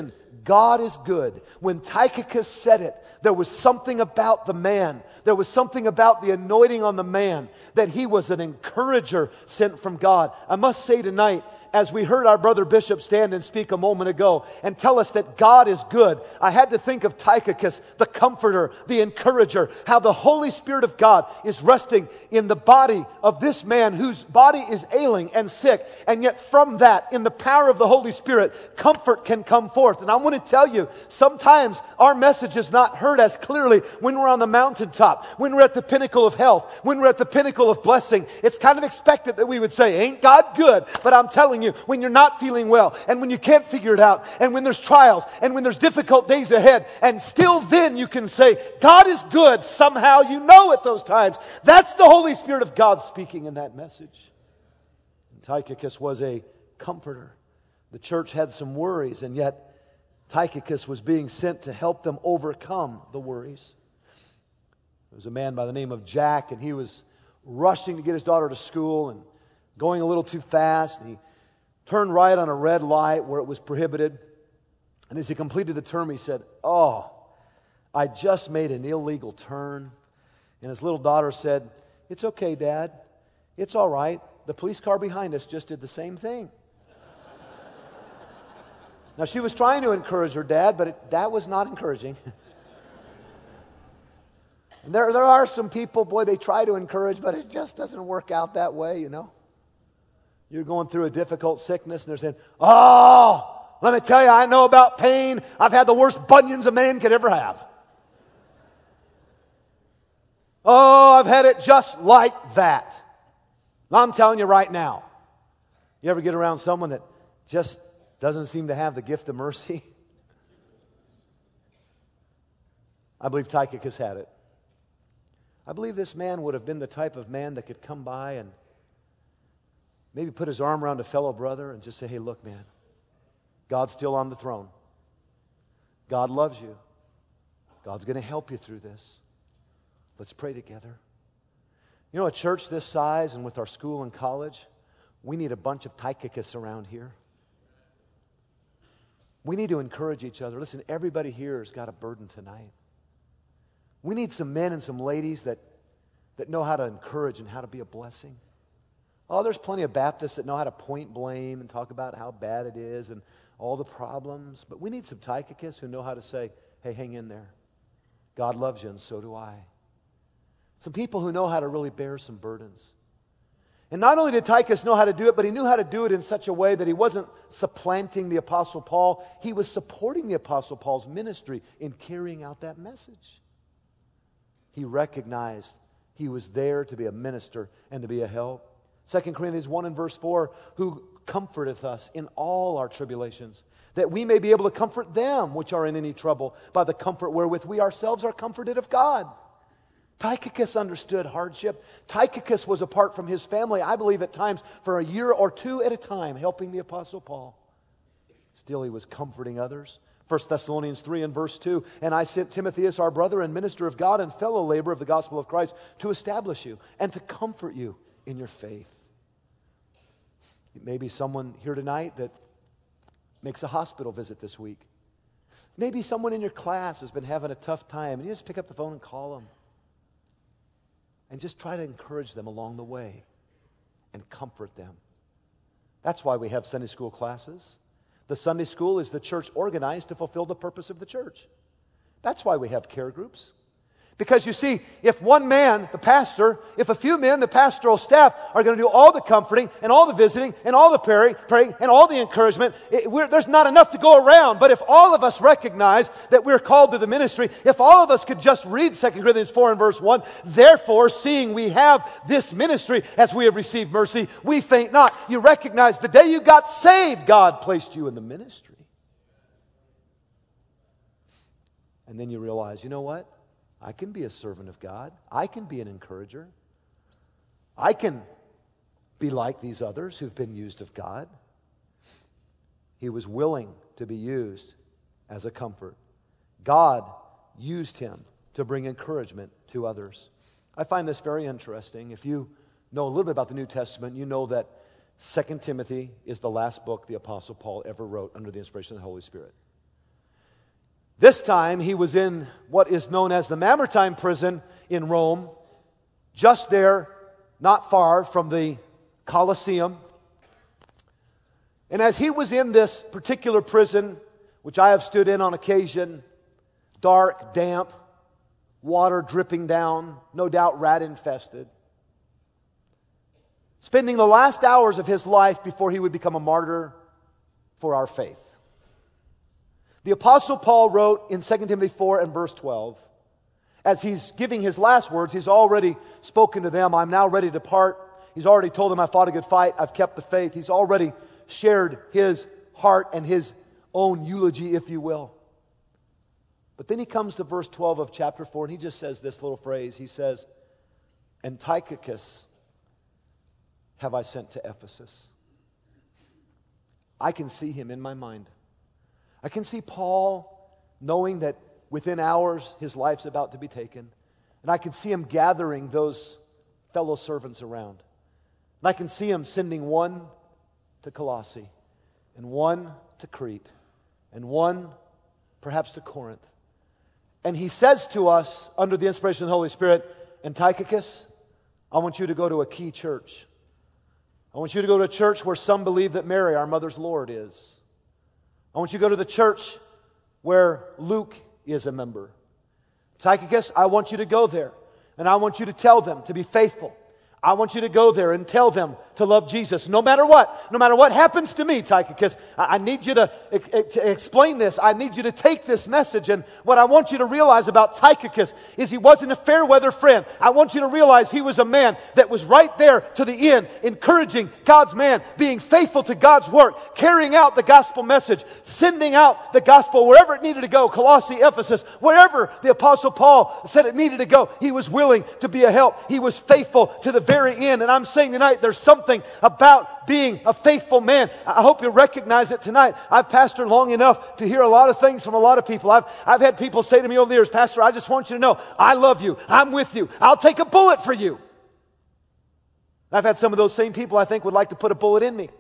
God is good. When Tychicus said it, there was something about the man. There was something about the anointing on the man, that he was an encourager sent from God. I must say tonight, as we heard our brother Bishop stand and speak a moment ago and tell us that God is good, I had to think of Tychicus, the comforter, the encourager, how the Holy Spirit of God is resting in the body of this man whose body is ailing and sick, and yet from that, in the power of the Holy Spirit, comfort can come forth. And I want to tell you, sometimes our message is not heard as clearly when we're on the mountaintop, when we're at the pinnacle of health, when we're at the pinnacle of blessing. It's kind of expected that we would say, ain't God good? But I'm telling you, when you're not feeling well, and when you can't figure it out, and when there's trials, and when there's difficult days ahead, and still then you can say, God is good. Somehow you know at those times. That's the Holy Spirit of God speaking in that message. And Tychicus was a comforter. The church had some worries, and yet Tychicus was being sent to help them overcome the worries. There was a man by the name of Jack, and he was rushing to get his daughter to school and going a little too fast, and he turned right on a red light where it was prohibited. And as he completed the term, he said, "Oh, I just made an illegal turn." And his little daughter said, "It's okay, Dad. It's all right. The police car behind us just did the same thing." Now, she was trying to encourage her dad, but it, that was not encouraging. And there, there are some people, boy, they try to encourage, but it just doesn't work out that way, you know. You're going through a difficult sickness, and they're saying, "Oh, let me tell you, I know about pain. I've had the worst bunions a man could ever have. Oh, I've had it just like that." I'm telling you right now, you ever get around someone that just doesn't seem to have the gift of mercy? I believe Tychicus had it. I believe this man would have been the type of man that could come by and maybe put his arm around a fellow brother and just say, "Hey, look, man, God's still on the throne. God loves you. God's going to help you through this. Let's pray together." You know, a church this size and with our school and college, we need a bunch of Tychicus around here. We need to encourage each other. Listen, everybody here has got a burden tonight. We need some men and some ladies that, that know how to encourage and how to be a blessing. Oh, there's plenty of Baptists that know how to point blame and talk about how bad it is and all the problems. But we need some Tychicus who know how to say, "Hey, hang in there. God loves you, and so do I." Some people who know how to really bear some burdens. And not only did Tychicus know how to do it, but he knew how to do it in such a way that he wasn't supplanting the Apostle Paul. He was supporting the Apostle Paul's ministry in carrying out that message. He recognized he was there to be a minister and to be a help. Second Corinthians one and verse four, "Who comforteth us in all our tribulations, that we may be able to comfort them which are in any trouble by the comfort wherewith we ourselves are comforted of God." Tychicus understood hardship. Tychicus was apart from his family, I believe at times, for a year or two at a time, helping the Apostle Paul. Still, he was comforting others. First Thessalonians three and verse two, "And I sent Timothy as our brother and minister of God and fellow laborer of the gospel of Christ to establish you and to comfort you in your faith." It may be someone here tonight that makes a hospital visit this week. Maybe someone in your class has been having a tough time, and you just pick up the phone and call them. And just try to encourage them along the way and comfort them. That's why we have Sunday school classes. The Sunday school is the church organized to fulfill the purpose of the church. That's why we have care groups. Because you see, if one man, the pastor, if a few men, the pastoral staff, are going to do all the comforting and all the visiting and all the praying, praying and all the encouragement, it, we're, there's not enough to go around. But if all of us recognize that we're called to the ministry, if all of us could just read Second Corinthians four and verse one, "Therefore, seeing we have this ministry, as we have received mercy, we faint not." You recognize the day you got saved, God placed you in the ministry. And then you realize, you know what? I can be a servant of God. I can be an encourager. I can be like these others who've been used of God. He was willing to be used as a comfort. God used him to bring encouragement to others. I find this very interesting. If you know a little bit about the New Testament, you know that Second Timothy is the last book the Apostle Paul ever wrote under the inspiration of the Holy Spirit. This time he was in what is known as the Mamertine prison in Rome, just there, not far from the Colosseum. And as he was in this particular prison, which I have stood in on occasion, dark, damp, water dripping down, no doubt rat infested, spending the last hours of his life before he would become a martyr for our faith. The Apostle Paul wrote in Second Timothy four and verse twelve, as he's giving his last words, he's already spoken to them, I'm now ready to depart. He's already told them, I fought a good fight, I've kept the faith. He's already shared his heart and his own eulogy, if you will. But then he comes to verse twelve of chapter four, and he just says this little phrase. He says, and Tychicus have I sent to Ephesus. I can see him in my mind. I can see Paul knowing that within hours his life's about to be taken. And I can see him gathering those fellow servants around. And I can see him sending one to Colossae, and one to Crete, and one perhaps to Corinth. And he says to us, under the inspiration of the Holy Spirit, and Tychicus, I want you to go to a key church. I want you to go to a church where some believe that Mary, our mother's Lord, is. I want you to go to the church where Luke is a member. Tychicus, I want you to go there, and I want you to tell them to be faithful. I want you to go there and tell them to love Jesus. No matter what, no matter what happens to me, Tychicus, I, I need you to, to explain this. I need you to take this message. And what I want you to realize about Tychicus is he wasn't a fair weather friend. I want you to realize he was a man that was right there to the end, encouraging God's man, being faithful to God's work, carrying out the gospel message, sending out the gospel wherever it needed to go, Colossae, Ephesus, wherever the Apostle Paul said it needed to go, he was willing to be a help. He was faithful to the very end. And I'm saying tonight, there's something about being a faithful man. I hope you recognize it tonight. I've pastored long enough to hear a lot of things from a lot of people. I've, I've had people say to me over the years, Pastor, I just want you to know, I love you. I'm with you. I'll take a bullet for you. I've had some of those same people I think would like to put a bullet in me.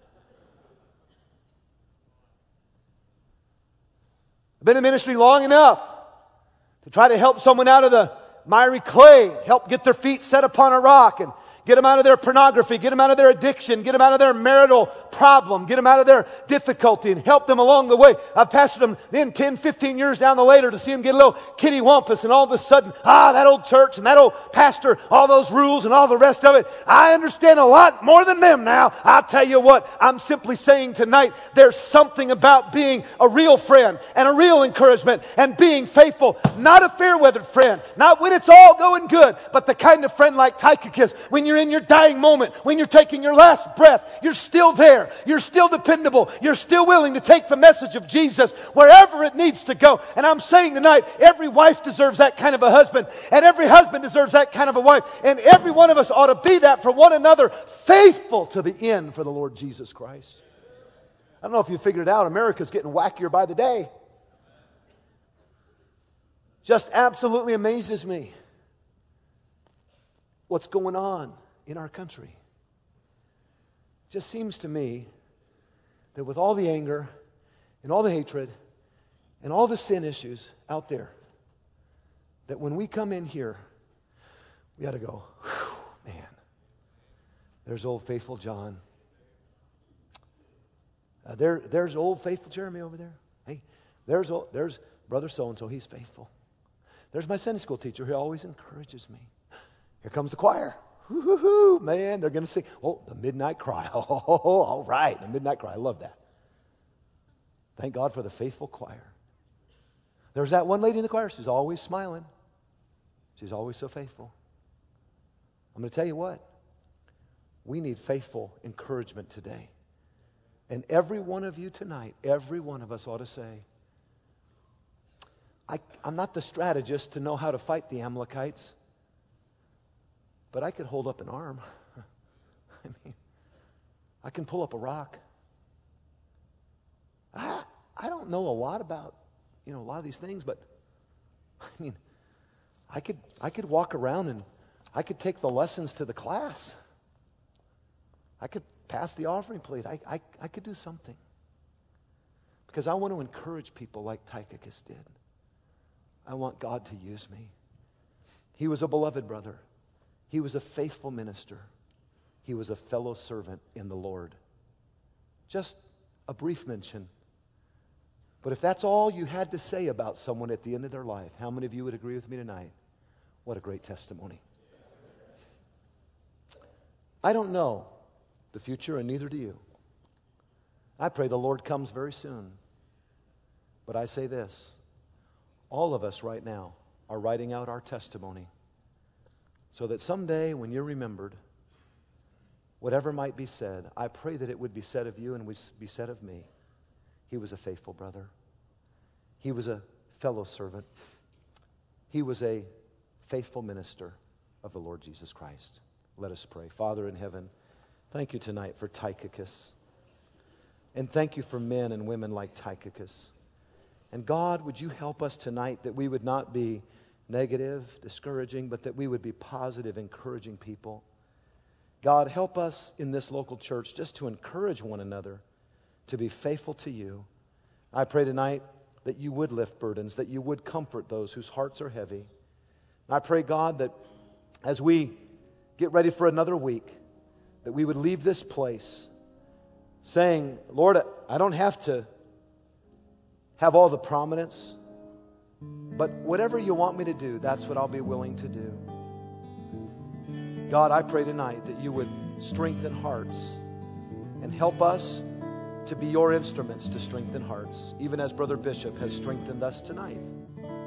I've been in ministry long enough to try to help someone out of the miry clay, help get their feet set upon a rock, and get them out of their pornography, get them out of their addiction, get them out of their marital problem, get them out of their difficulty, and help them along the way. I've pastored them then ten, fifteen years down the later to see them get a little kittywampus, and all of a sudden, ah, that old church and that old pastor, all those rules and all the rest of it. I understand a lot more than them now. I'll tell you what, I'm simply saying tonight, there's something about being a real friend and a real encouragement and being faithful, not a fair-weathered friend, not when it's all going good, but the kind of friend like Tychicus, when you're in your dying moment, when you're taking your last breath, you're still there. You're still dependable. You're still willing to take the message of Jesus wherever it needs to go. And I'm saying tonight, every wife deserves that kind of a husband, and every husband deserves that kind of a wife, and every one of us ought to be that for one another, faithful to the end for the Lord Jesus Christ. I don't know if you figured it out, America's getting wackier by the day. Just absolutely amazes me what's going on in our country. Just seems to me that with all the anger and all the hatred and all the sin issues out there, that when we come in here, we ought to go, whew, man, there's old faithful John. Uh, there, there's old faithful Jeremy over there. Hey, there's, old, there's brother so-and-so, he's faithful. There's my Sunday school teacher who always encourages me. Here comes the choir. Woo-hoo-hoo, man, they're going to sing. Oh, the midnight cry. Oh, all right, the midnight cry. I love that. Thank God for the faithful choir. There's that one lady in the choir. She's always smiling. She's always so faithful. I'm going to tell you what. We need faithful encouragement today. And every one of you tonight, every one of us ought to say, I, I'm not the strategist to know how to fight the Amalekites, but I could hold up an arm. I mean, I can pull up a rock. I, I don't know a lot about, you know, a lot of these things, but I mean, I could I could walk around and I could take the lessons to the class. I could pass the offering plate. I, I, I could do something. because I want to encourage people like Tychicus did. I want God to use me. He was a beloved brother. He was a faithful minister. He was a fellow servant in the Lord. Just a brief mention. But if that's all you had to say about someone at the end of their life, how many of you would agree with me tonight? What a great testimony. I don't know the future, and neither do you. I pray the Lord comes very soon. But I say this, all of us right now are writing out our testimony so that someday when you're remembered, whatever might be said, I pray that it would be said of you and would be said of me. He was a faithful brother. He was a fellow servant. He was a faithful minister of the Lord Jesus Christ. Let us pray. Father in heaven, thank you tonight for Tychicus. And thank you for men and women like Tychicus. And God, would you help us tonight that we would not be negative, discouraging, but that we would be positive, encouraging people. God, help us in this local church just to encourage one another to be faithful to you. I pray tonight that you would lift burdens, that you would comfort those whose hearts are heavy. And I pray, God, that as we get ready for another week, that we would leave this place saying, Lord, I don't have to have all the prominence, but whatever you want me to do, that's what I'll be willing to do. God, I pray tonight that you would strengthen hearts and help us to be your instruments to strengthen hearts, even as Brother Bishop has strengthened us tonight.